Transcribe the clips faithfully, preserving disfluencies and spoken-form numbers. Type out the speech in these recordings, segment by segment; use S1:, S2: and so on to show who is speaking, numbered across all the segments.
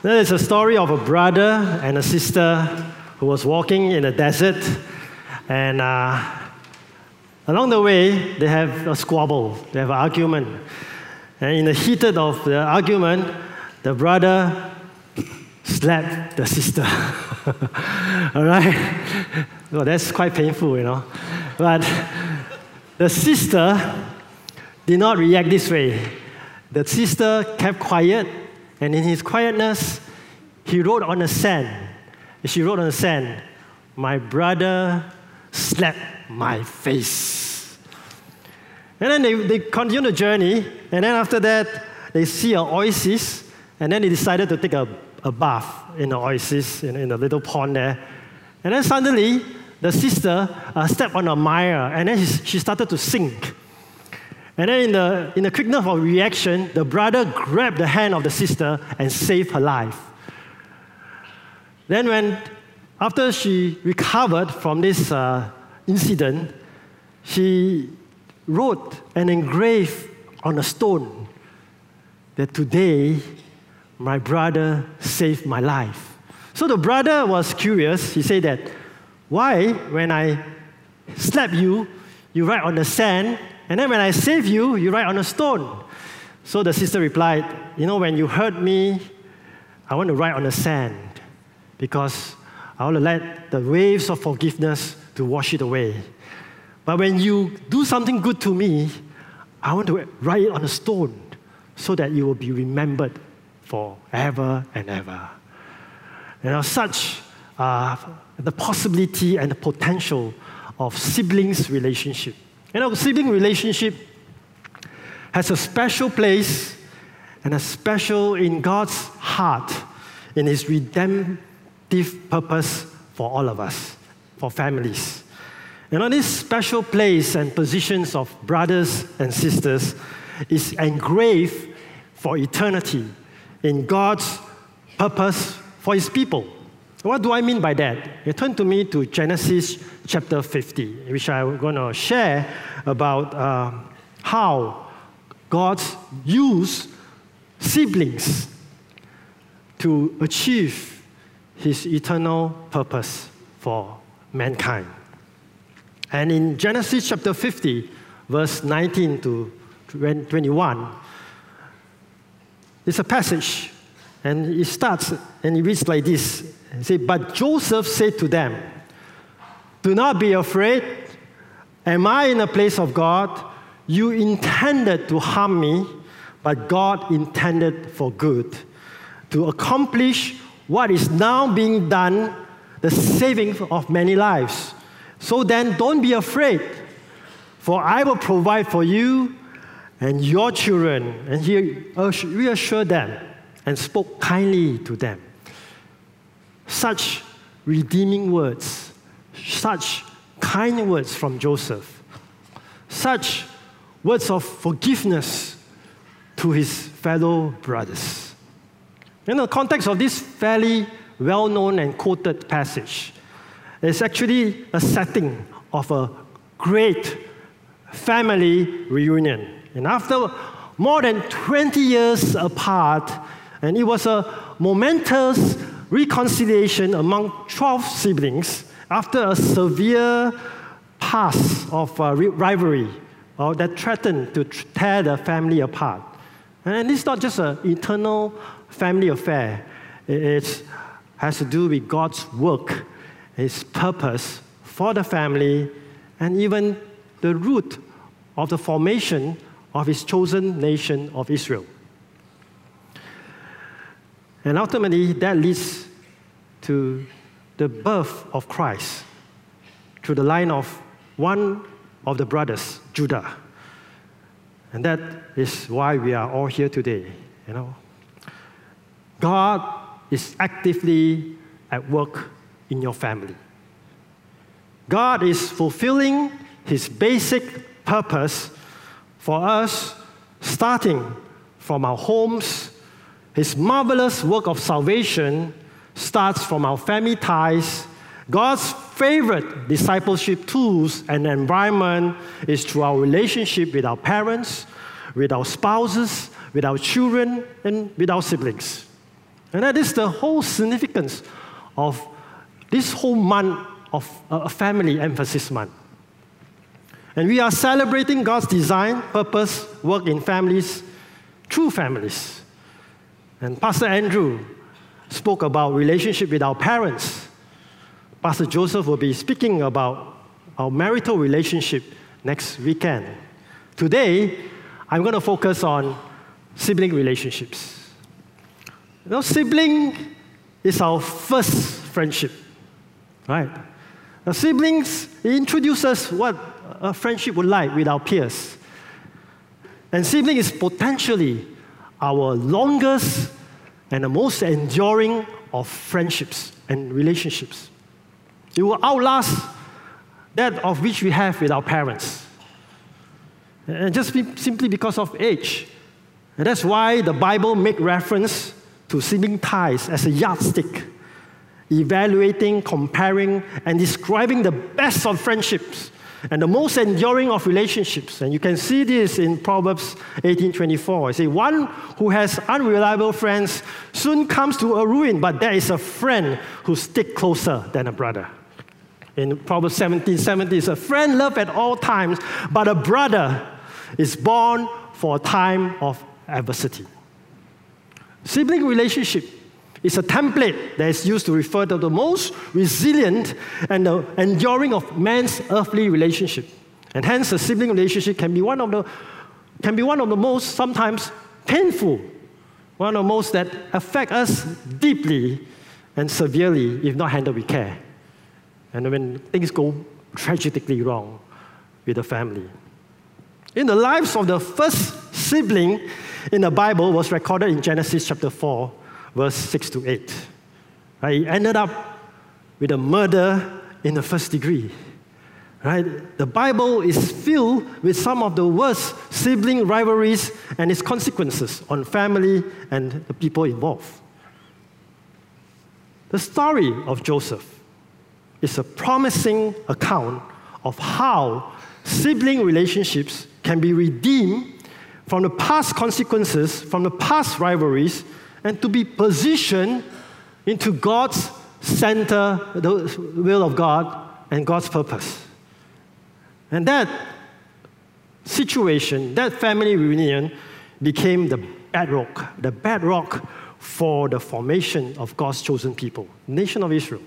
S1: There is a story of a brother and a sister who was walking in the desert, and uh, along the way, they have a squabble, they have an argument. And in the heat of the argument, the brother slapped the sister. All right? Well, that's quite painful, you know. But the sister did not react this way. The sister kept quiet, and in his quietness, he wrote on the sand. She wrote on the sand, "My brother slapped my face." And then they, they continue the journey, and then after that, they see an oasis, and then they decided to take a, a bath in the oasis, in, in a little pond there. And then suddenly, the sister uh, stepped on a mire, and then she, she started to sink. And then in the, in the quickness of reaction, the brother grabbed the hand of the sister and saved her life. Then when, after she recovered from this uh, incident, she wrote and engraved on a stone that today, my brother saved my life. So the brother was curious. He said that, why, when I slap you, you write on the sand, and then when I save you, you write on a stone? So the sister replied, you know, when you hurt me, I want to write on the sand because I want to let the waves of forgiveness to wash it away. But when you do something good to me, I want to write it on a stone so that you will be remembered forever and ever. You know, such uh, the possibility and the potential of siblings relationship. You know, sibling relationship has a special place and a special in God's heart in His redemptive purpose for all of us, for families. You know, this special place and positions of brothers and sisters is engraved for eternity in God's purpose for His people. What do I mean by that? You turn to me to Genesis chapter fifty, which I'm going to share about uh, how God used siblings to achieve His eternal purpose for mankind. And in Genesis chapter fifty, verse nineteen to twenty-one, it's a passage, and it starts and it reads like this. It says, "But Joseph said to them, 'Do not be afraid. Am I in the place of God? You intended to harm me, but God intended for good, to accomplish what is now being done, the saving of many lives. So then don't be afraid, for I will provide for you and your children.' And he reassured them and spoke kindly to them." Such redeeming words, such kind words from Joseph, such words of forgiveness to his fellow brothers. In the context of this fairly well-known and quoted passage, it's actually a setting of a great family reunion. And after more than twenty years apart, and it was a momentous reconciliation among twelve siblings after a severe past of uh, rivalry uh, that threatened to tear the family apart. And it's not just an eternal family affair. It has to do with God's work, His purpose for the family, and even the root of the formation of His chosen nation of Israel. And ultimately, that leads to the birth of Christ through the line of one of the brothers, Judah. And that is why we are all here today. You know, God is actively at work in your family. God is fulfilling His basic purpose for us, starting from our homes. His marvelous work of salvation starts from our family ties. God's favorite discipleship tools and environment is through our relationship with our parents, with our spouses, with our children, and with our siblings. And that is the whole significance of this whole month of a family emphasis month. And we are celebrating God's design, purpose, work in families, through families. And Pastor Andrew spoke about relationship with our parents. Pastor Joseph will be speaking about our marital relationship next weekend. Today, I'm going to focus on sibling relationships. You know, sibling is our first friendship, right? Now, siblings introduce us what a friendship would like with our peers. And sibling is potentially our longest and the most enduring of friendships and relationships. It will outlast that of which we have with our parents. And just be, simply because of age. And that's why the Bible makes reference to sibling ties as a yardstick, evaluating, comparing, and describing the best of friendships and the most enduring of relationships. And you can see this in Proverbs eighteen twenty-four. It says, one who has unreliable friends soon comes to a ruin, but there is a friend who sticks closer than a brother. In Proverbs seventeen seventy, it's a friend loved at all times, but a brother is born for a time of adversity. Sibling relationship is a template that is used to refer to the most resilient and the enduring of man's earthly relationship. And hence, a sibling relationship can be one of the can be one of the most sometimes painful, one of the most that affect us deeply and severely if not handled with care. And when things go tragically wrong with the family. In the lives of the first sibling in the Bible was recorded in Genesis chapter four, verse six to eight. Right? He ended up with a murder in the first degree. Right? The Bible is filled with some of the worst sibling rivalries and its consequences on family and the people involved. The story of Joseph is a promising account of how sibling relationships can be redeemed from the past consequences, from the past rivalries, and to be positioned into God's center, the will of God, and God's purpose. And that situation, that family reunion, became the bedrock, the bedrock for the formation of God's chosen people, the nation of Israel.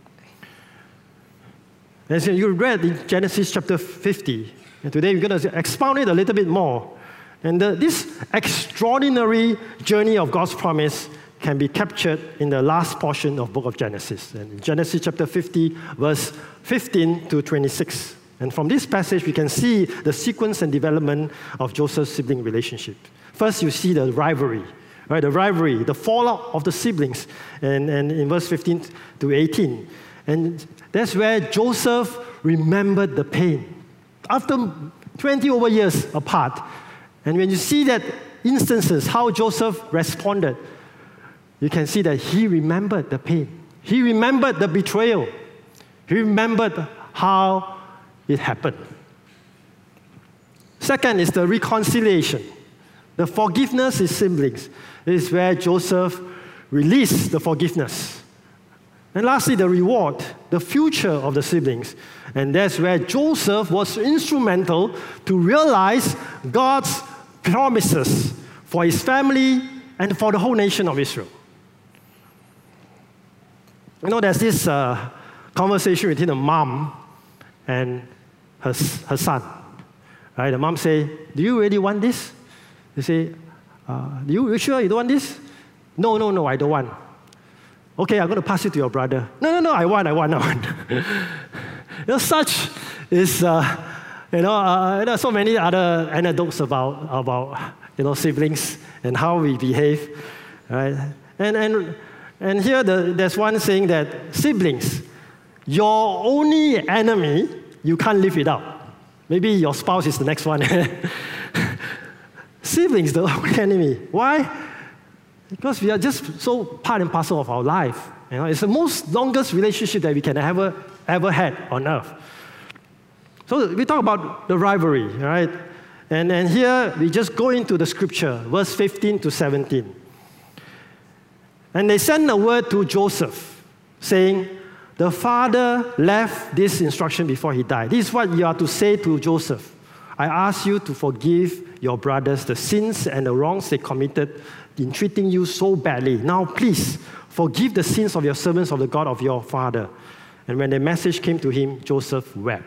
S1: And so you read in Genesis chapter fifty, and today we're going to expound it a little bit more. And the, this extraordinary journey of God's promise can be captured in the last portion of the book of Genesis. And in Genesis chapter fifty, verse fifteen to twenty-six. And from this passage, we can see the sequence and development of Joseph's sibling relationship. First, you see the rivalry, right? The rivalry, the fallout of the siblings, and, and in verse fifteen to eighteen. And that's where Joseph remembered the pain. After twenty over years apart, and when you see that instances, how Joseph responded, you can see that he remembered the pain. He remembered the betrayal. He remembered how it happened. Second is the reconciliation. The forgiveness is siblings. This is where Joseph released the forgiveness. And lastly, the reward, the future of the siblings. And that's where Joseph was instrumental to realize God's promises for his family and for the whole nation of Israel. You know, there's this uh, conversation between a mom and her, her son. Right? The mom say, do you really want this? They say, uh, you, you sure you don't want this? No, no, no, I don't want. Okay, I'm going to pass it to your brother. No, no, no, I want, I want, I want. You know, such is, uh, you know, uh, there are so many other anecdotes about, about, you know, siblings and how we behave, right? And, and, and here the, there's one saying that siblings, your only enemy, you can't live without. Maybe your spouse is the next one. Siblings, the only enemy. Why? Because we are just so part and parcel of our life. You know, it's the most longest relationship that we can ever, ever had on earth. So we talk about the rivalry, right? And, and here we just go into the scripture, verse fifteen to seventeen. And they sent a word to Joseph saying, the father left this instruction before he died. This is what you are to say to Joseph. I ask you to forgive your brothers the sins and the wrongs they committed in treating you so badly. Now, please, forgive the sins of your servants of the God of your father. And when the message came to him, Joseph wept.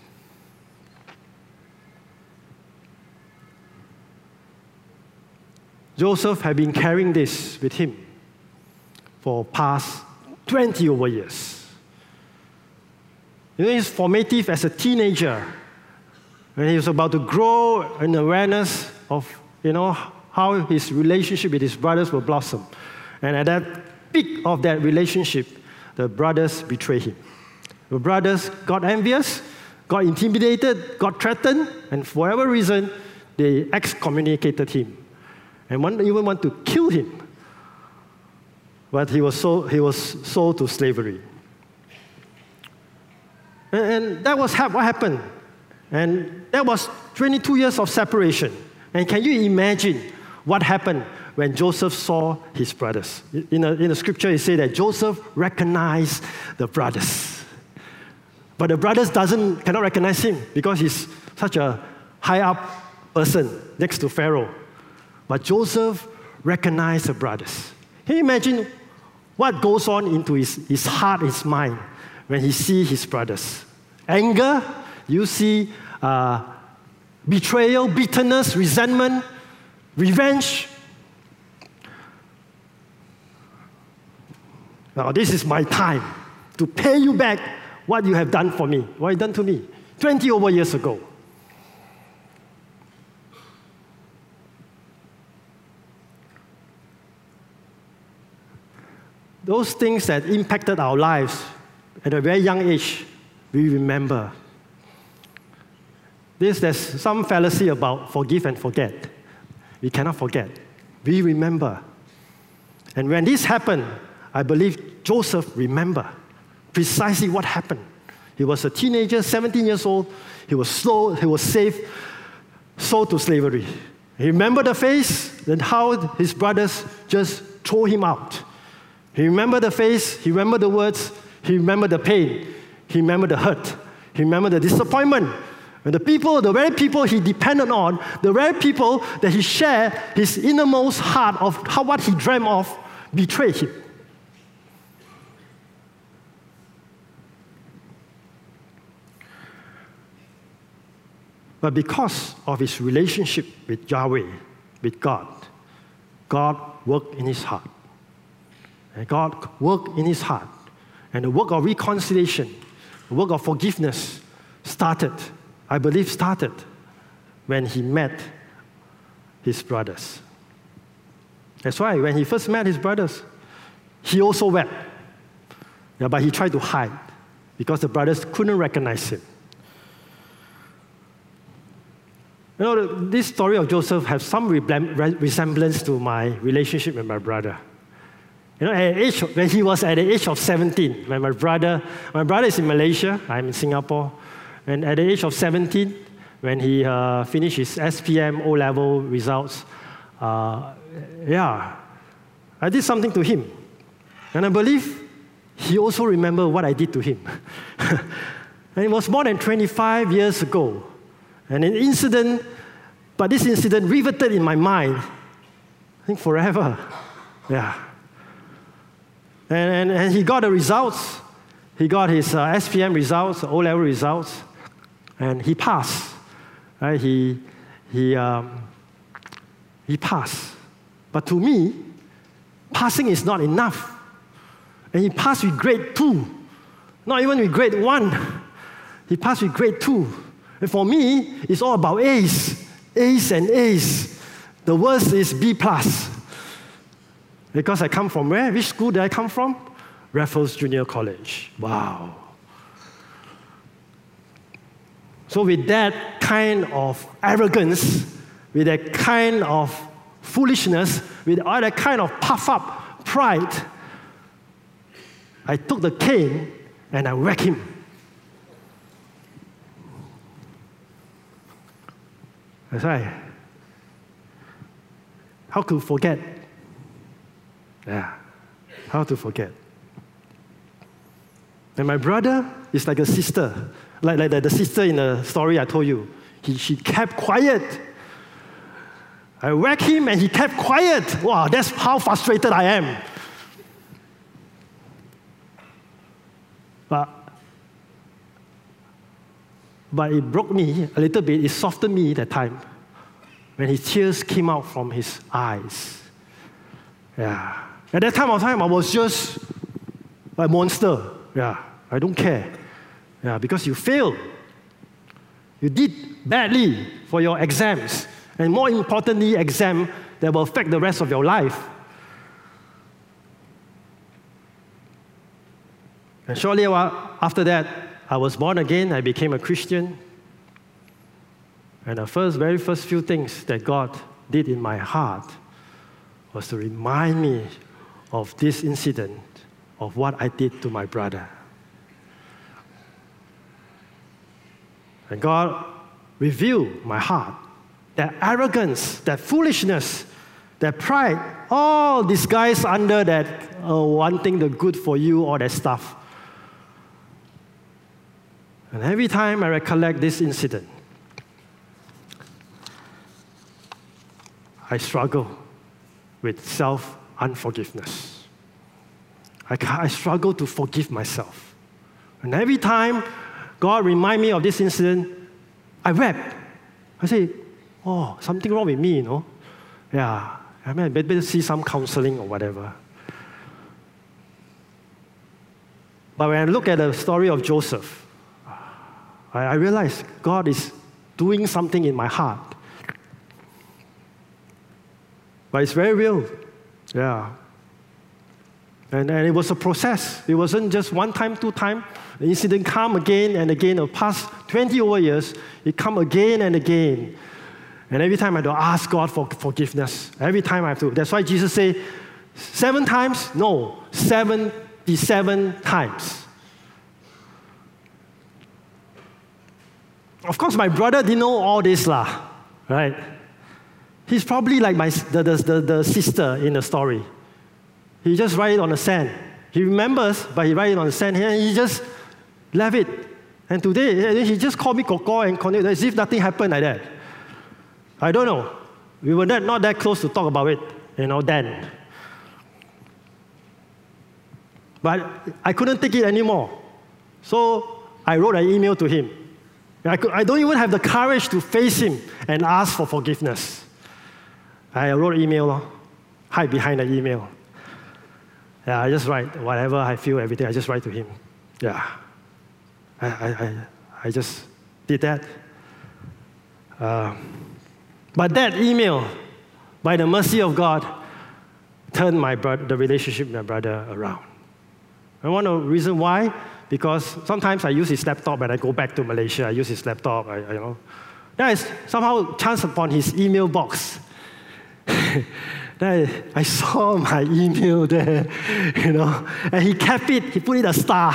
S1: Joseph had been carrying this with him for past twenty over years. You know, he's formative as a teenager when he was about to grow in awareness of, you know, how his relationship with his brothers will blossom. And at that peak of that relationship, the brothers betrayed him. The brothers got envious, got intimidated, got threatened, and for whatever reason, they excommunicated him. And one even want to kill him. But he was sold, he was sold to slavery. And, and that was what happened. And that was twenty-two years of separation. And can you imagine what happened when Joseph saw his brothers? In the, in the scripture, it says that Joseph recognized the brothers. But the brothers doesn't, cannot recognize him because he's such a high-up person next to Pharaoh. But Joseph recognized the brothers. Can you imagine what goes on into his, his heart, his mind, when he sees his brothers? Anger, you see uh, betrayal, bitterness, resentment, revenge. Now, this is my time to pay you back what you have done for me, what you done to me twenty over years ago. Those things that impacted our lives at a very young age, we remember. This, there's some fallacy about forgive and forget. We cannot forget. We remember. And when this happened, I believe Joseph remembered precisely what happened. He was a teenager, seventeen years old. He was sold, he was saved, sold to slavery. He remembered the face and how his brothers just throw him out. He remembered the face, he remembered the words, he remembered the pain, he remembered the hurt, he remembered the disappointment. And the people, the very people he depended on, the very people that he shared his innermost heart of how what he dreamed of, betrayed him. But because of his relationship with Yahweh, with God, God worked in his heart. And God worked in his heart. And the work of reconciliation, the work of forgiveness started, I believe started, when he met his brothers. That's why when he first met his brothers, he also wept. Yeah, but he tried to hide because the brothers couldn't recognize him. You know, this story of Joseph has some resemblance to my relationship with my brother. You know, at age, when he was at the age of seventeen, when my brother, my brother is in Malaysia, I'm in Singapore, and at the age of seventeen, when he uh, finished his S P M O-level results, uh, yeah, I did something to him. And I believe he also remembered what I did to him. And it was more than twenty-five years ago. And an incident, but this incident riveted in my mind, I think forever. Yeah. And, and, and he got the results. He got his uh, S P M results, O-level results, and he passed. Right? He, he, um, he passed. But to me, passing is not enough. And he passed with grade two, not even with grade one. He passed with grade two. And for me, it's all about A's, A's and A's. The worst is B plus. Because I come from where? Which school did I come from? Raffles Junior College. Wow. So with that kind of arrogance, with that kind of foolishness, with all that kind of puff-up pride, I took the cane and I whacked him. That's right. How could forget? Yeah. How to forget? And my brother is like a sister, like, like the sister in the story I told you. He, she kept quiet. I whacked him and he kept quiet. Wow, that's how frustrated I am. But, but it broke me a little bit. It softened me that time when his tears came out from his eyes. Yeah. At that time of time, I was just a monster. Yeah, I don't care. Yeah, because you failed. You did badly for your exams. And more importantly, exam that will affect the rest of your life. And shortly after that, I was born again. I became a Christian. And the first, very first few things that God did in my heart was to remind me of this incident, of what I did to my brother. And God revealed my heart, that arrogance, that foolishness, that pride, all disguised under that uh, wanting the good for you, all that stuff. And every time I recollect this incident, I struggle with self-unforgiveness. I, I struggle to forgive myself. And every time God reminds me of this incident, I wept. I say, oh, something wrong with me, you know? Yeah, I mean, I better see some counseling or whatever. But when I look at the story of Joseph, I, I realize God is doing something in my heart. But it's very real. Yeah. And, and it was a process. It wasn't just one time, two time. The incident come again and again. The past twenty over years, it come again and again. And every time I have to ask God for forgiveness. Every time I have to. That's why Jesus said, seven times? No, seventy-seven times. Of course, my brother didn't know all this, lah, right? He's probably like my, the, the, the, the sister in the story. He just write it on the sand. He remembers, but he write it on the sand here, and he just left it. And today, he just called me Koko and continued as if nothing happened like that. I don't know. We were not, not that close to talk about it, you know, then. But I couldn't take it anymore. So I wrote an email to him. I, could, I don't even have the courage to face him and ask for forgiveness. I wrote an email, hide behind the email. Yeah, I just write whatever I feel, everything, I just write to him. Yeah, I, I, I, I just did that. Uh, but that email, by the mercy of God, turned my bro- the relationship with my brother around. And one of the reasons why, because sometimes I use his laptop when I go back to Malaysia. I use his laptop, I, I, you know. Then I somehow chanced upon his email box. Then I, I saw my email there, you know, and he kept it. He put it a star.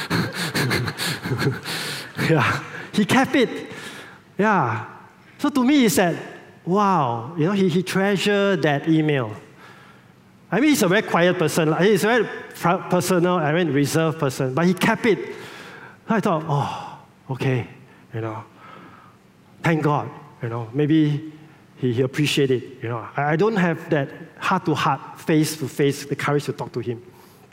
S1: Yeah, he kept it. Yeah. So to me, he said, wow, you know, he, he treasured that email. I mean, he's a very quiet person. He's a very personal, I mean, reserved person, but he kept it. I thought, oh, okay, you know, thank God, you know, maybe he, he appreciated it, you know. I, I don't have that heart-to-heart, face-to-face, the courage to talk to him.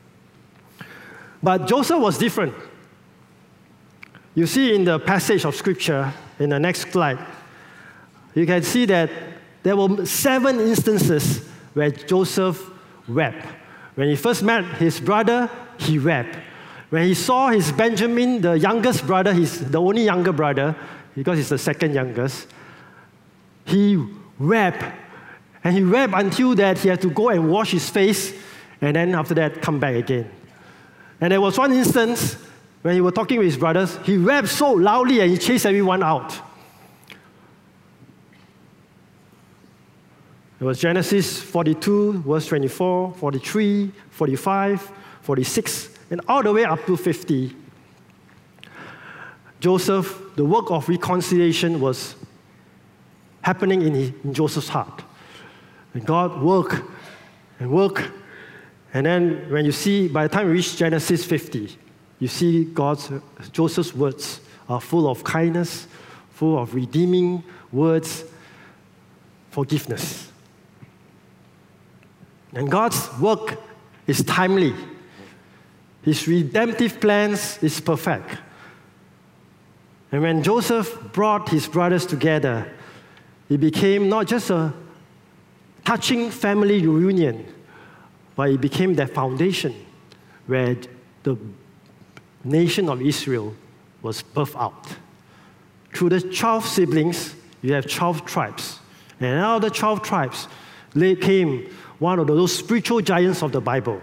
S1: But Joseph was different. You see in the passage of Scripture, in the next slide, you can see that there were seven instances where Joseph wept. When he first met his brother, he wept. When he saw his Benjamin, the youngest brother, he's the only younger brother, because he's the second youngest, he wept. And he wept until that he had to go and wash his face, and then after that, come back again. And there was one instance when he was talking with his brothers, he wept so loudly and he chased everyone out. It was Genesis forty-two, verse twenty-four, forty-three, forty-five, forty-six, and all the way up to fifty. Joseph, the work of reconciliation was happening in, his, in Joseph's heart. And God worked and worked And then when you see, by the time you reach Genesis fifty, you see God's, Joseph's words are full of kindness, full of redeeming words, forgiveness. And God's work is timely. His redemptive plans is perfect. And when Joseph brought his brothers together, it became not just a touching family reunion, but it became their foundation where the nation of Israel was birthed out. Through the twelve siblings, you have twelve tribes. And out of the twelve tribes came one of those spiritual giants of the Bible.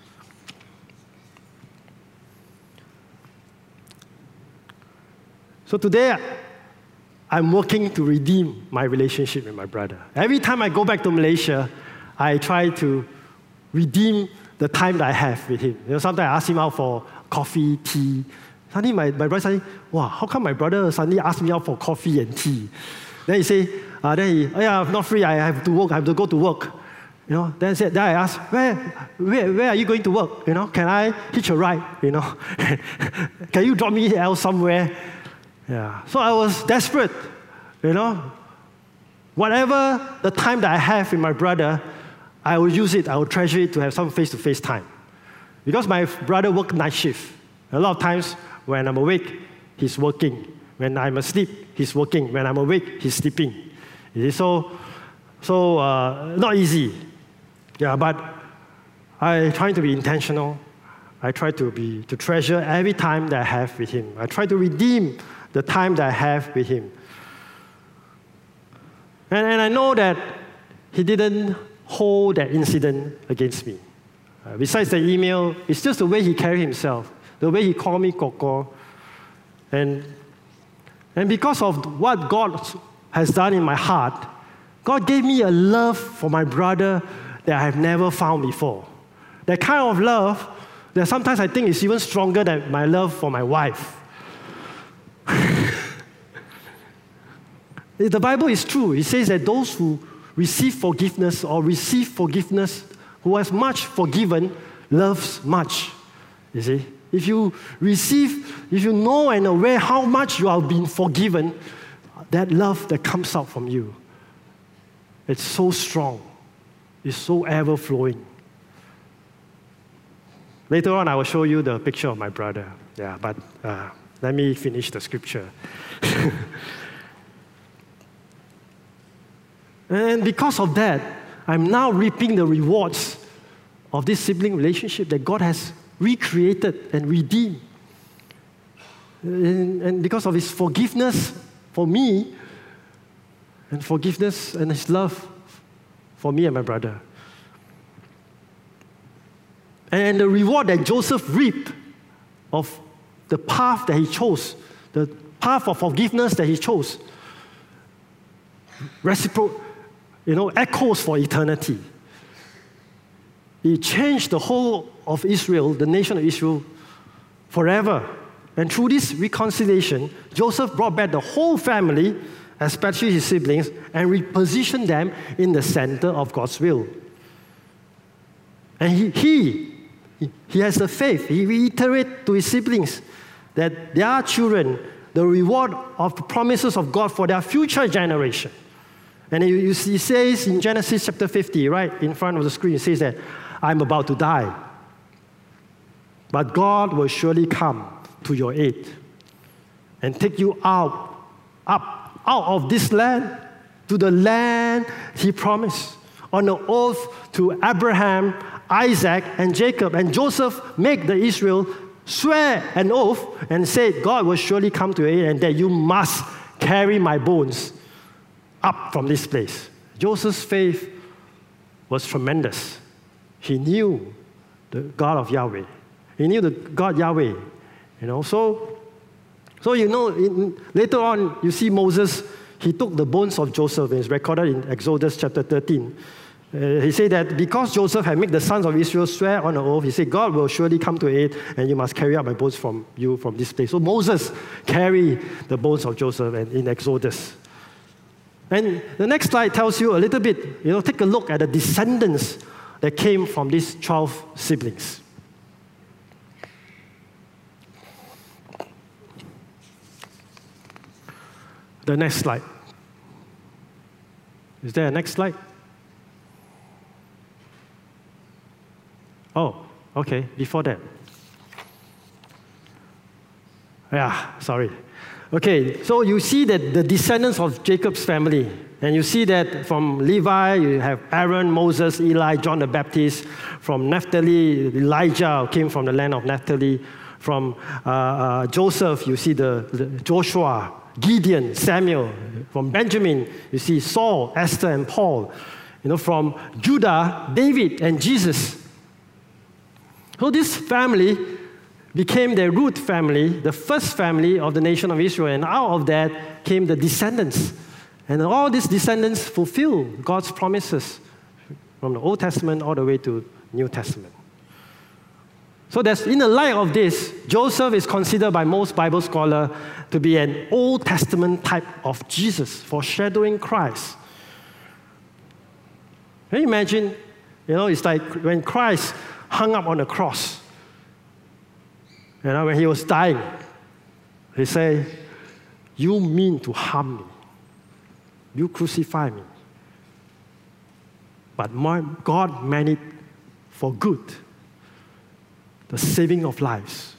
S1: So today, I'm working to redeem my relationship with my brother. Every time I go back to Malaysia, I try to redeem the time that I have with him. You know, sometimes I ask him out for coffee, tea. Suddenly my, my brother say, wow, how come my brother suddenly asked me out for coffee and tea? Then he say, uh, then he, oh yeah, I'm not free, I have to work, I have to go to work. You know, then I, said, then I asked, where, where, where are you going to work? You know, can I hitch a ride? You know, can you drop me else somewhere? Yeah. So I was desperate, you know. Whatever the time that I have with my brother, I will use it, I will treasure it to have some face-to-face time. Because my brother worked night shift. A lot of times when I'm awake, he's working. When I'm asleep, he's working. When I'm awake, he's sleeping. You see, so, so uh, not easy. Yeah, but I try to be intentional. I try to be to treasure every time that I have with him. I try to redeem the time that I have with him. And, and I know that he didn't hold that incident against me. Uh, besides the email, it's just the way he carried himself, the way he called me Koko. And, and because of what God has done in my heart, God gave me a love for my brother that I have never found before. That kind of love that sometimes I think is even stronger than my love for my wife. The Bible is true. It says that those who receive forgiveness or receive forgiveness, who has much forgiven, loves much. You see? If you receive, if you know and aware how much you have been forgiven, that love that comes out from you, it's so strong. It's so ever-flowing. Later on, I will show you the picture of my brother. Yeah, but uh, let me finish the scripture. And because of that, I'm now reaping the rewards of this sibling relationship that God has recreated and redeemed. And, and because of His forgiveness for me, and forgiveness and His love for me and my brother. And the reward that Joseph reaped of the path that he chose, the path of forgiveness that he chose, reciprocal, you know, echoes for eternity. He changed the whole of Israel, the nation of Israel, forever. And through this reconciliation, Joseph brought back the whole family, especially his siblings, and repositioned them in the center of God's will. And he, he, he has the faith. He reiterated to his siblings that their children, the reward of the promises of God for their future generation. And he, he says in Genesis chapter fifty, right in front of the screen, he says that, I'm about to die, but God will surely come to your aid and take you out, up, out of this land to the land He promised on the oath to Abraham, Isaac, and Jacob. And Joseph made the Israel swear an oath and said, God will surely come to your aid and that you must carry my bones up from this place. Joseph's faith was tremendous. He knew the God of Yahweh. He knew the God Yahweh. You know, so, so you know, in, later on, you see Moses, he took the bones of Joseph, and it's recorded in Exodus chapter thirteen. Uh, he said that because Joseph had made the sons of Israel swear on an oath, he said, God will surely come to aid, and you must carry out my bones from you from this place. So Moses carried the bones of Joseph and in Exodus. And the next slide tells you a little bit, you know, take a look at the descendants that came from these twelve siblings. The next slide. Is there a next slide? Oh, okay, before that. Yeah, sorry. Okay, so you see that the descendants of Jacob's family, and you see that from Levi, you have Aaron, Moses, Eli, John the Baptist. From Naphtali, Elijah came from the land of Naphtali. From uh, uh, Joseph, you see the, the Joshua, Gideon, Samuel. From Benjamin, you see Saul, Esther, and Paul. You know, from Judah, David, and Jesus. So this family became the root family, the first family of the nation of Israel, and out of that came the descendants. And all these descendants fulfill God's promises from the Old Testament all the way to New Testament. So that's, in the light of this, Joseph is considered by most Bible scholars to be an Old Testament type of Jesus, foreshadowing Christ. Can you imagine? You know, it's like when Christ hung up on the cross. You know, when he was dying, he said, "You mean to harm me. You crucify me. But my God meant it for good, the saving of lives."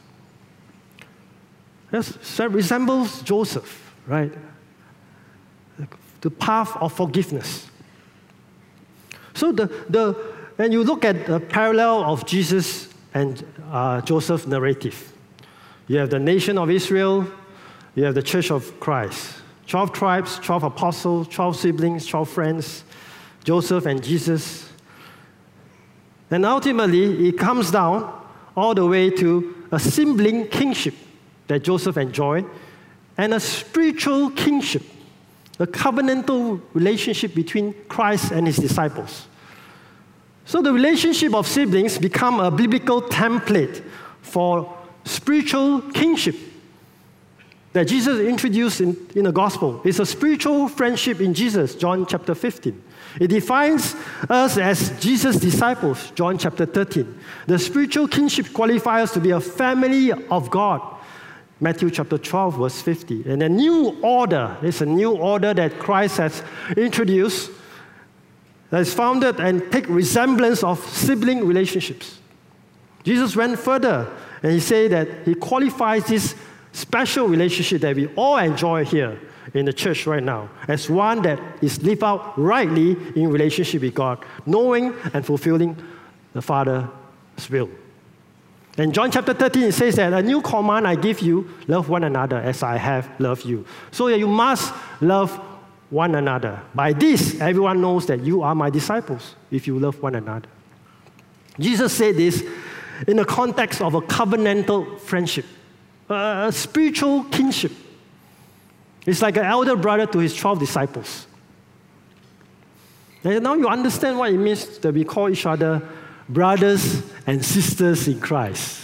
S1: That resembles Joseph, right? The path of forgiveness. So the, the when you look at the parallel of Jesus and uh, Joseph's narrative, you have the nation of Israel, you have the church of Christ. Twelve tribes, twelve apostles, twelve siblings, twelve friends, Joseph and Jesus. And ultimately, it comes down all the way to a sibling kingship that Joseph enjoyed, and a spiritual kingship, a covenantal relationship between Christ and his disciples. So the relationship of siblings become a biblical template for spiritual kingship that Jesus introduced in, in the gospel. It's a spiritual friendship in Jesus, John chapter fifteen. It defines us as Jesus' disciples, John chapter thirteen. The spiritual kinship qualifies us to be a family of God, Matthew chapter twelve, verse fifty. And a new order, it's a new order that Christ has introduced, that is founded and take resemblance of sibling relationships. Jesus went further, and he said that he qualifies this special relationship that we all enjoy here in the church right now as one that is lived out rightly in relationship with God, knowing and fulfilling the Father's will. In John chapter thirteen, it says that a new command I give you, love one another as I have loved you. So you must love one another. By this, everyone knows that you are my disciples, if you love one another. Jesus said this in the context of a covenantal friendship, a spiritual kinship. It's like an elder brother to his twelve disciples. And now you understand what it means that we call each other brothers and sisters in Christ.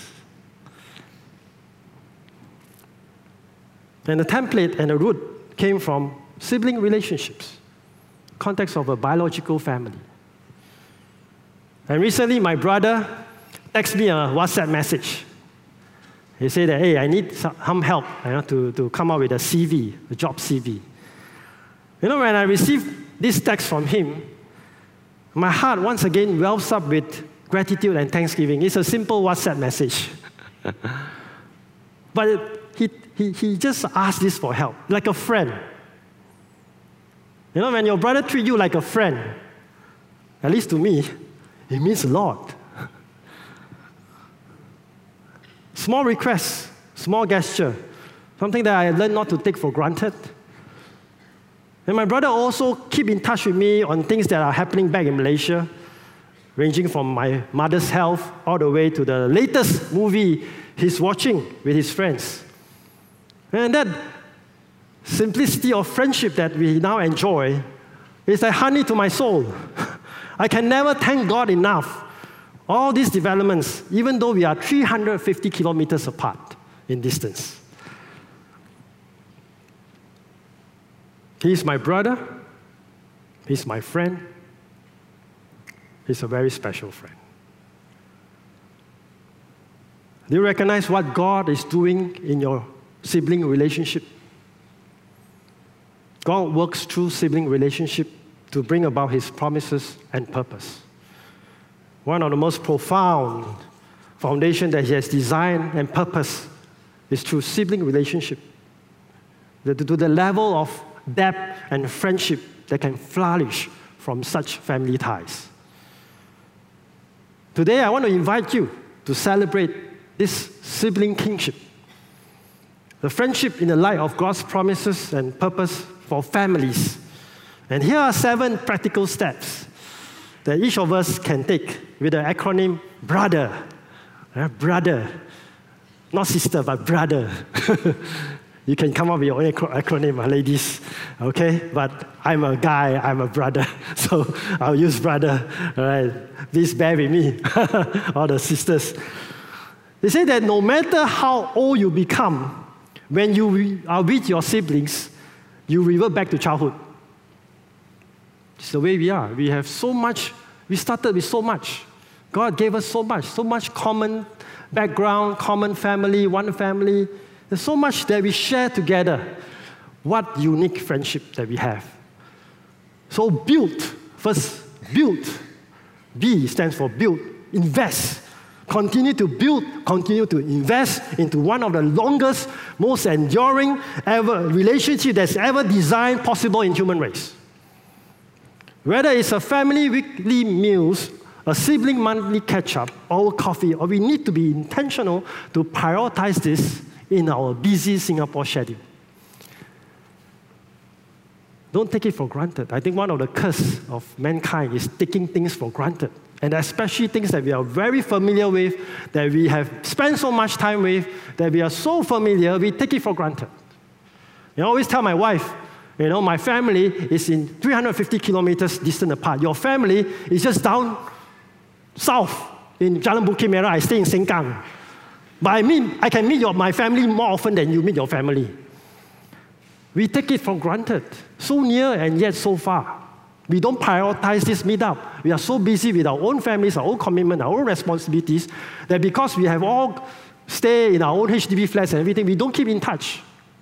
S1: And the template and the root came from sibling relationships, context of a biological family. And recently, my brother texted me a WhatsApp message. He said that, hey, I need some help you know, to, to come up with a C V, a job C V. You know, when I received this text from him, my heart once again wells up with gratitude and thanksgiving. It's a simple WhatsApp message. But it, he, he, he just asked this for help, like a friend. You know, when your brother treats you like a friend, at least to me, it means a lot. Small request, small gesture, something that I learned not to take for granted. And my brother also keep in touch with me on things that are happening back in Malaysia, ranging from my mother's health all the way to the latest movie he's watching with his friends. And that simplicity of friendship that we now enjoy is like honey to my soul. I can never thank God enough. All these developments, even though we are three hundred fifty kilometers apart in distance. He's my brother. He's my friend. He's a very special friend. Do you recognize what God is doing in your sibling relationship? God works through sibling relationship to bring about His promises and purpose. One of the most profound foundation that He has designed and purpose is through sibling relationship. To the level of depth and friendship that can flourish from such family ties. Today, I want to invite you to celebrate this sibling kinship. The friendship in the light of God's promises and purpose for families. And here are seven practical steps that each of us can take with the acronym BROTHER. Uh, brother. Not sister, but brother. You can come up with your own acronym, ladies. Okay? But I'm a guy, I'm a brother. So I'll use brother. All right? Please bear with me, all the sisters. They say that no matter how old you become, when you are with your siblings, you revert back to childhood. It's the way we are. We have so much, we started with so much. God gave us so much, so much common background, common family, one family. There's so much that we share together. What unique friendship that we have. So build, first build. B stands for build, invest. Continue to build, continue to invest into one of the longest, most enduring ever relationship that's ever designed possible in human race. Whether it's a family weekly meals, a sibling monthly catch-up, or coffee, or we need to be intentional to prioritize this in our busy Singapore schedule. Don't take it for granted. I think one of the curses of mankind is taking things for granted. And especially things that we are very familiar with, that we have spent so much time with, that we are so familiar, we take it for granted. I always tell my wife, you know, my family is in three hundred fifty kilometers distant apart. Your family is just down south in Jalan Bukit Merah. I stay in Sengkang. But I mean, I can meet your, my family more often than you meet your family. We take it for granted. So near and yet so far. We don't prioritize this meetup. We are so busy with our own families, our own commitment, our own responsibilities, that because we have all stay in our own H D B flats and everything, we don't keep in touch.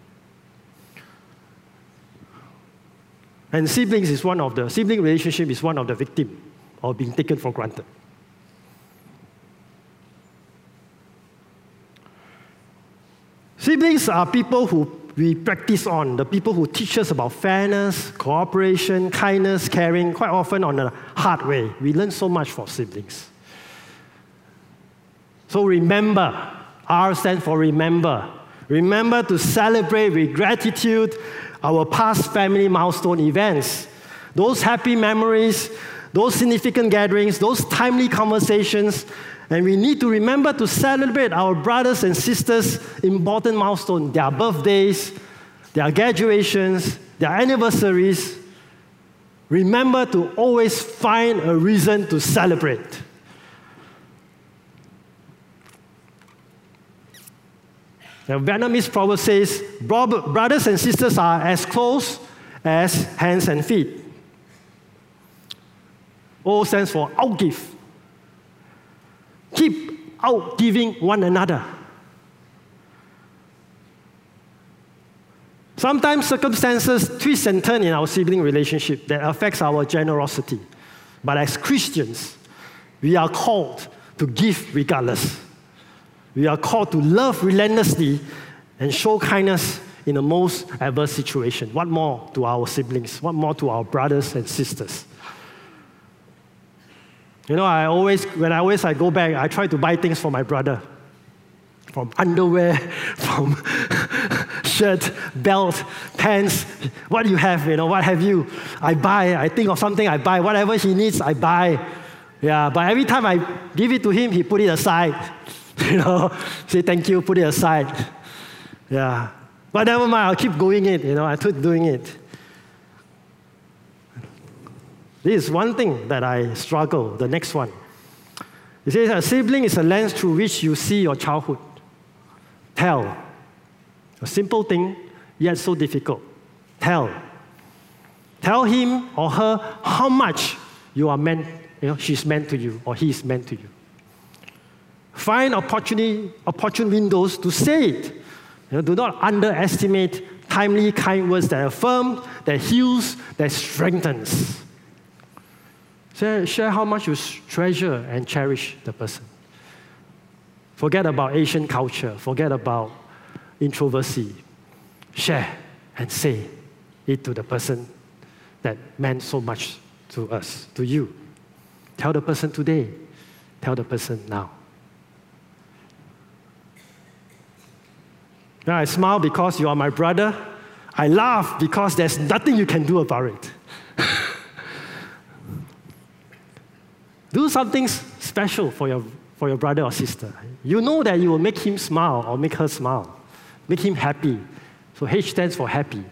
S1: And siblings is one of the, sibling relationship is one of the victims of being taken for granted. Siblings are people who we practice on, the people who teach us about fairness, cooperation, kindness, caring, quite often on a hard way. We learn so much from siblings. So remember, R stands for remember. Remember to celebrate with gratitude our past family milestone events. Those happy memories, those significant gatherings, those timely conversations. And we need to remember to celebrate our brothers and sisters' important milestones, their birthdays, their graduations, their anniversaries. Remember to always find a reason to celebrate. The Vietnamese proverb says, brothers and sisters are as close as hands and feet. O stands for outgive. Keep outgiving one another. Sometimes circumstances twist and turn in our sibling relationship that affects our generosity. But as Christians, we are called to give regardless. We are called to love relentlessly and show kindness in the most adverse situation. What more to our siblings? What more to our brothers and sisters? You know, I always, when I always I go back, I try to buy things for my brother. From underwear, from shirt, belt, pants, what do you have, you know, what have you? I buy, I think of something, I buy. Whatever he needs, I buy. Yeah, but every time I give it to him, he put it aside. You know, say thank you, put it aside. Yeah. But never mind, I'll keep going it, you know, I keep doing it. This is one thing that I struggle, the next one. It says a sibling is a lens through which you see your childhood. Tell. A simple thing, yet so difficult. Tell. Tell him or her how much you are meant you know, she's meant to you or he is meant to you. Find opportunity, opportune windows to say it. You know, do not underestimate timely, kind words that affirm, that heals, that strengthens. Share, share how much you treasure and cherish the person. Forget about Asian culture. Forget about introversy. Share and say it to the person that meant so much to us, to you. Tell the person today. Tell the person now. Now I smile because you are my brother. I laugh because there's nothing you can do about it. Do something special for your, for your brother or sister. You know that you will make him smile or make her smile. Make him happy. So H stands for happy.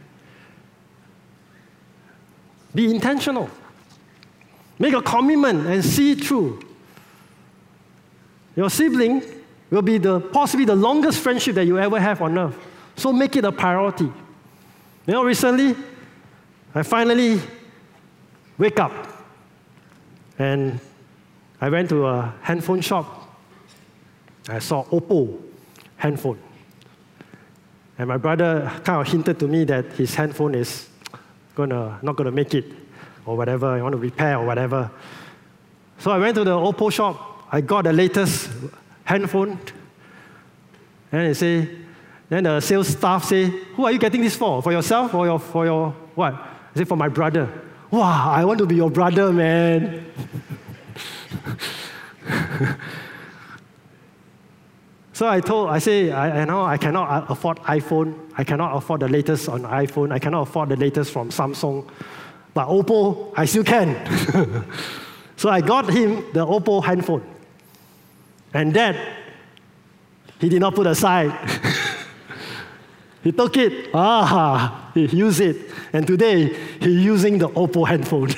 S1: Be intentional. Make a commitment and see it through. Your sibling will be the possibly the longest friendship that you ever have on earth. So make it a priority. You know, recently, I finally wake up and I went to a handphone shop. I saw Oppo handphone. And my brother kind of hinted to me that his handphone is gonna, not going to make it or whatever, I want to repair or whatever. So I went to the Oppo shop. I got the latest handphone. And they say, then the sales staff say, who are you getting this for? For yourself or your, for your what? I say, for my brother. Wow, I want to be your brother, man. So I told, I say, I, I know I cannot afford iPhone. I cannot afford the latest on iPhone. I cannot afford the latest from Samsung. But Oppo, I still can. So I got him the Oppo handphone. And that, he did not put aside. He took it. Ah, he used it. And today, he's using the Oppo handphone.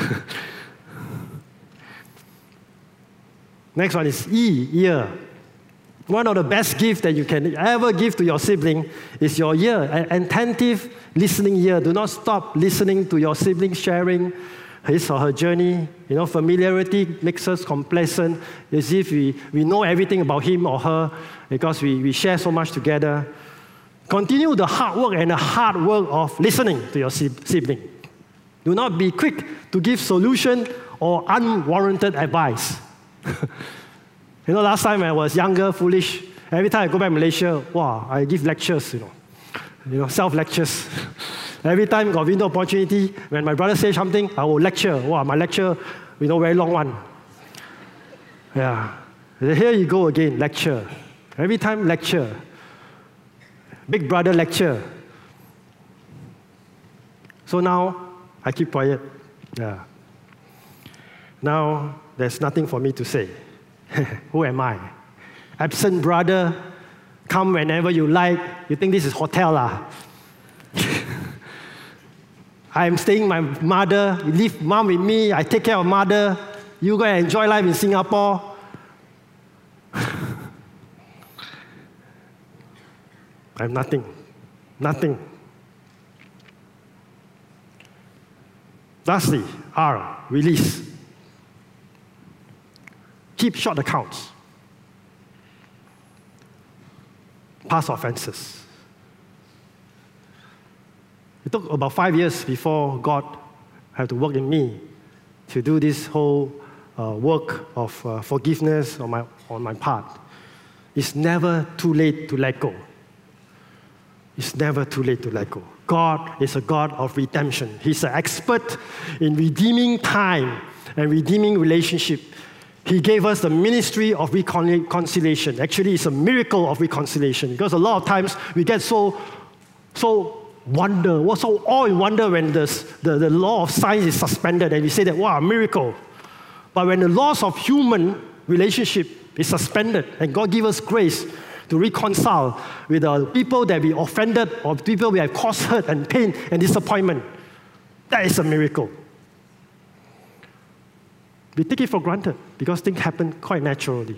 S1: Next one is E, ear. One of the best gifts that you can ever give to your sibling is your ear, an attentive listening ear. Do not stop listening to your sibling sharing his or her journey. You know, familiarity makes us complacent, as if we, we know everything about him or her because we, we share so much together. Continue the hard work and the hard work of listening to your sibling. Do not be quick to give solution or unwarranted advice. You know, last time I was younger, foolish, every time I go back to Malaysia, wow, I give lectures, you know, you know, self-lectures. Every time got window opportunity, when my brother says something, I will lecture. Wow, my lecture, you know, very long one. Yeah. Here you go again, lecture. Every time, lecture. Big brother lecture. So now, I keep quiet. Yeah. Now, there's nothing for me to say. Who am I? Absent brother, come whenever you like. You think this is hotel lah? I'm staying with my mother. You leave mom with me. I take care of mother. You go and enjoy life in Singapore. I have nothing. Nothing. Lastly, R, release. Keep short accounts. Past offenses. It took about five years before God had to work in me to do this whole uh, work of uh, forgiveness on my, on my part. It's never too late to let go. It's never too late to let go. God is a God of redemption. He's an expert in redeeming time and redeeming relationship. He gave us the ministry of reconciliation. Actually, it's a miracle of reconciliation because a lot of times we get so, so wonder, we're so awe and wonder when this, the, the law of science is suspended and we say that, wow, miracle. But when the laws of human relationship is suspended and God gives us grace to reconcile with the people that we offended or people we have caused hurt and pain and disappointment, that is a miracle. We take it for granted because things happen quite naturally.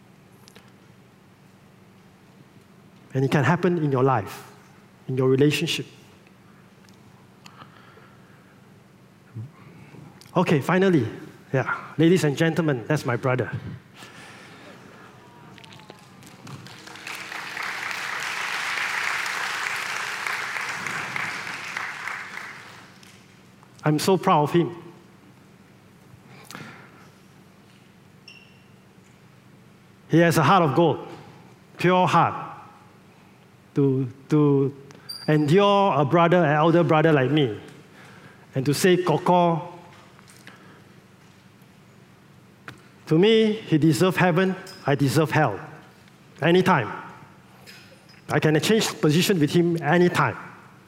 S1: And it can happen in your life, in your relationship. Okay, finally, Yeah, ladies and gentlemen, that's my brother. I'm so proud of him. He has a heart of gold, pure heart, to, to endure a brother, an elder brother like me, and to say, Koko, to me, he deserves heaven, I deserve hell. Anytime. I can change position with him anytime.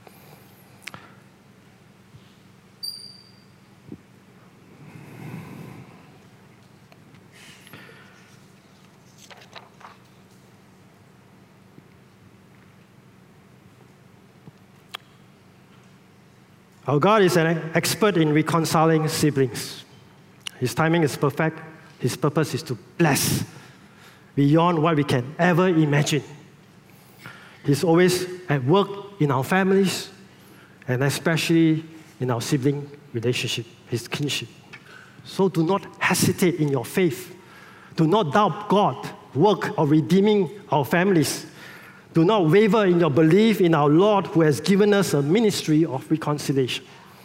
S1: Our God is an expert in reconciling siblings. His timing is perfect. His purpose is to bless beyond what we can ever imagine. He's always at work in our families, and especially in our sibling relationship, his kinship. So do not hesitate in your faith. Do not doubt God's work of redeeming our families. Do not waver in your belief in our Lord who has given us a ministry of reconciliation.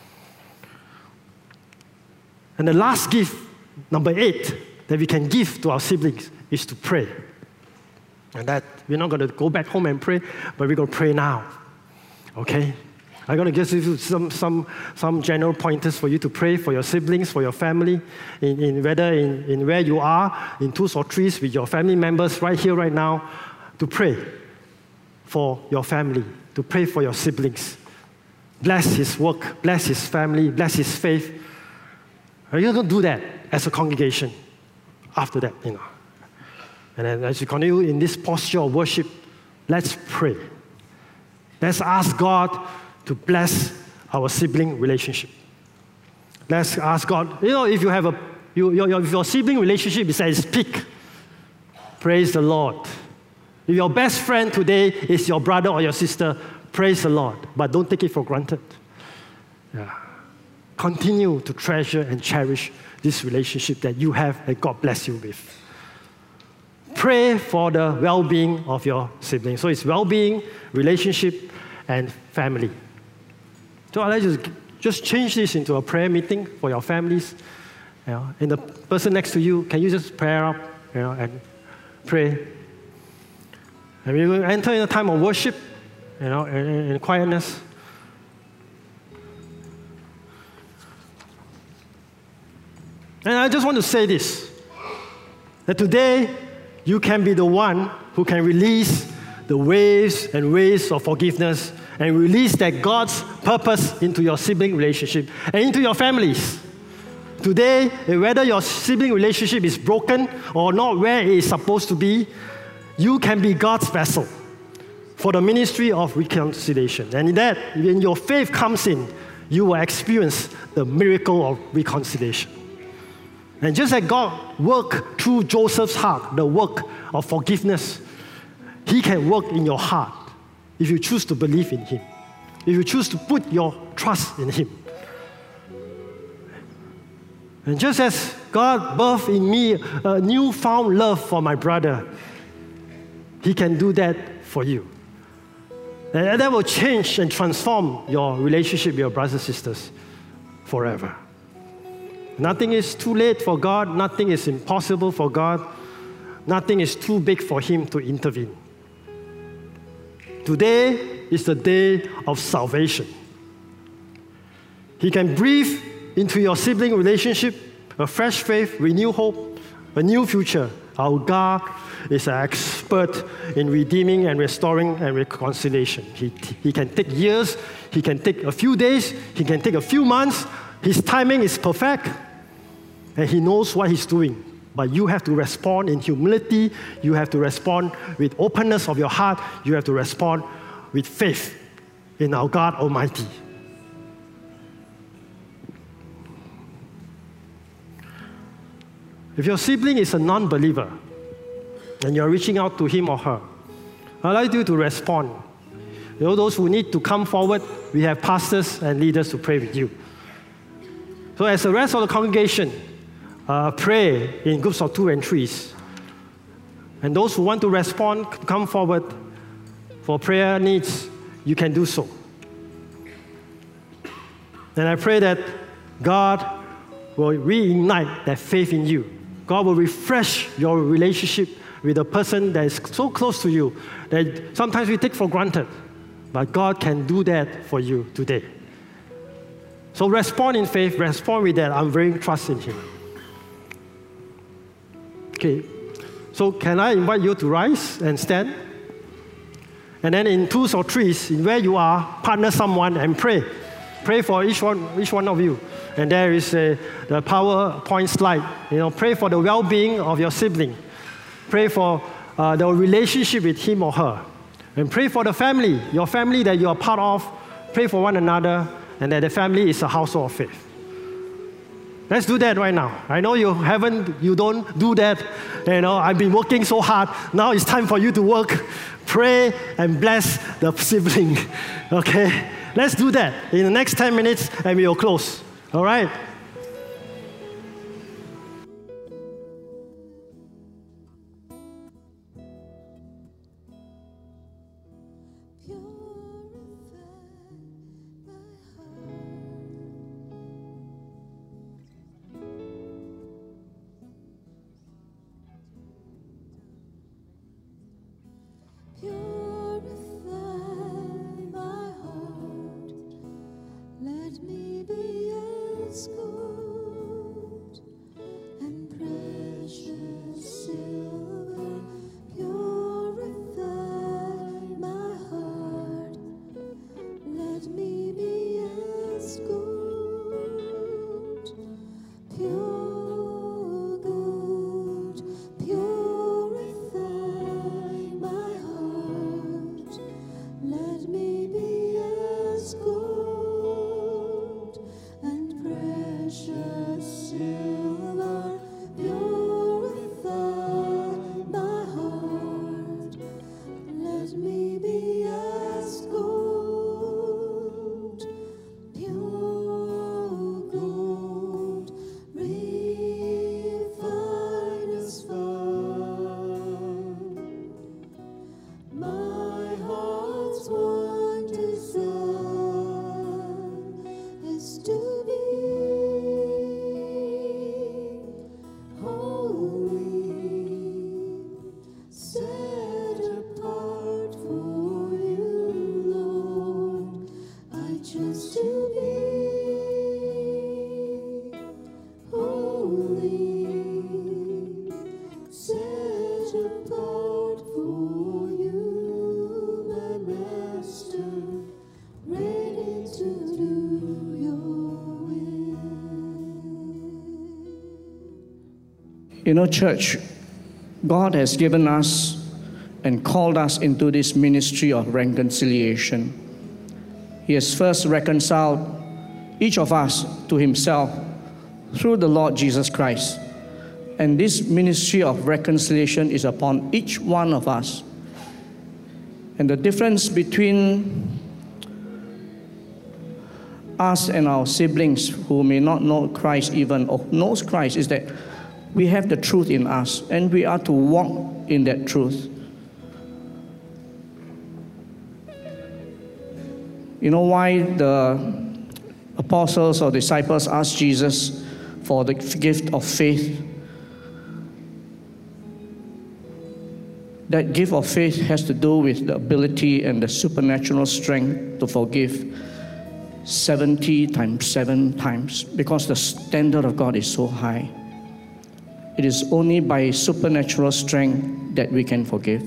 S1: And the last gift, number eight, that we can give to our siblings is to pray. And that we're not going to go back home and pray, but we're going to pray now. Okay? I'm going to give you some, some, some general pointers for you to pray for your siblings, for your family, in, in whether in, in where you are, in twos or threes with your family members right here, right now, to pray for your family, to pray for your siblings. Bless his work, bless his family, bless his faith. Are you going to do that as a congregation after that, you know? And then as you continue in this posture of worship, let's pray. Let's ask God to bless our sibling relationship. Let's ask God, you know, if you have a, you, your, your, if your sibling relationship is at its peak, praise the Lord. If your best friend today is your brother or your sister, praise the Lord, but don't take it for granted. Yeah. Continue to treasure and cherish this relationship that you have and God bless you with. Pray for the well-being of your siblings. So it's well-being, relationship, and family. So I'd like to just change this into a prayer meeting for your families. You know, and the person next to you, can you just pray up, you know, and pray? And we will enter in a time of worship, you know, in, in quietness. And I just want to say this, that today you can be the one who can release the waves and waves of forgiveness and release that God's purpose into your sibling relationship and into your families. Today, whether your sibling relationship is broken or not where it is supposed to be, you can be God's vessel for the ministry of reconciliation. And in that, when your faith comes in, you will experience the miracle of reconciliation. And just like God worked through Joseph's heart, the work of forgiveness, he can work in your heart if you choose to believe in him, if you choose to put your trust in him. And just as God birthed in me a newfound love for my brother, he can do that for you. And that will change and transform your relationship with your brothers and sisters forever. Nothing is too late for God. Nothing is impossible for God. Nothing is too big for him to intervene. Today is the day of salvation. He can breathe into your sibling relationship a fresh faith, renewed hope, a new future. Our God is an expert in redeeming and restoring and reconciliation. He, he can take years, he can take a few days, he can take a few months. His timing is perfect, and he knows what he's doing. But you have to respond in humility, you have to respond with openness of your heart, you have to respond with faith in our God Almighty. If your sibling is a non-believer, and you're reaching out to him or her, I'd like you to respond. You know, those who need to come forward, we have pastors and leaders to pray with you. So as the rest of the congregation, uh, pray in groups of two and threes. And those who want to respond, come forward for prayer needs, you can do so. And I pray that God will reignite that faith in you. God will refresh your relationship with a person that is so close to you that sometimes we take for granted. But God can do that for you today. So respond in faith, respond with that unwavering trust in Him. Okay, so can I invite you to rise and stand? And then in twos or threes, in where you are, partner someone and pray. Pray for each one, each one of you. And there is a, the PowerPoint slide. You know, pray for the well-being of your sibling. Pray for uh, the relationship with him or her. And pray for the family, your family that you are part of. Pray for one another, and that the family is a household of faith. Let's do that right now. I know you haven't, you don't do that. You know, I've been working so hard. Now it's time for you to work. Pray and bless the sibling. Okay? Let's do that in the next ten minutes, and we will close. All right?
S2: You know, church, God has given us and called us into this ministry of reconciliation. He has first reconciled each of us to Himself through the Lord Jesus Christ. And this ministry of reconciliation is upon each one of us. And the difference between us and our siblings who may not know Christ even, or knows Christ, is that we have the truth in us, and we are to walk in that truth. You know why the apostles or disciples asked Jesus for the gift of faith? That gift of faith has to do with the ability and the supernatural strength to forgive seventy times seven times, because the standard of God is so high. It is only by supernatural strength that we can forgive.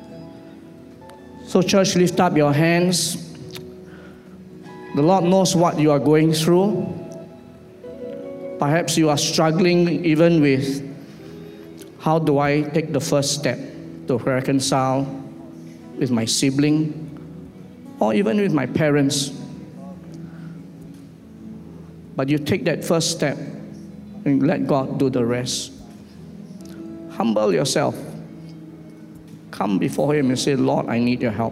S2: So church, lift up your hands. The Lord knows what you are going through. Perhaps you are struggling even with, how do I take the first step to reconcile with my sibling or even with my parents? But you take that first step and let God do the rest. Humble yourself. Come before Him and say, Lord, I need your help.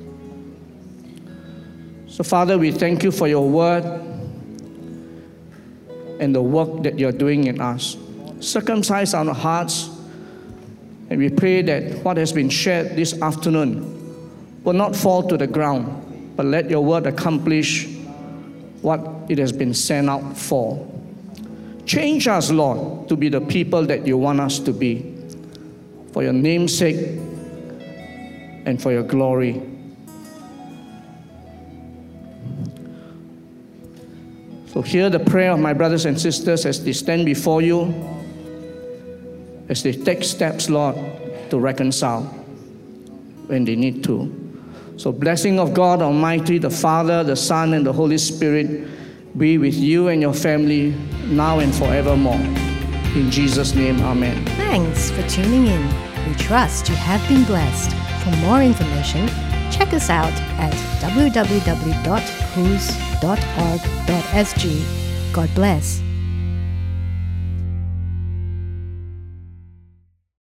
S2: So Father, we thank you for your word and the work that you're doing in us. circumcise our hearts, and we pray that what has been shared this afternoon will not fall to the ground, but let your word accomplish what it has been sent out for. Change us, Lord, to be the people that you want us to be, for your name's sake and for your glory. So hear the prayer of my brothers and sisters as they stand before you, as they take steps, Lord, to reconcile when they need to. So blessing of God Almighty, the Father, the Son, and the Holy Spirit be with you and your family now and forevermore. In Jesus' name, amen.
S3: Thanks for tuning in. We trust you have been blessed. For more information, check us out at w w w dot cruz dot org dot s g. God bless.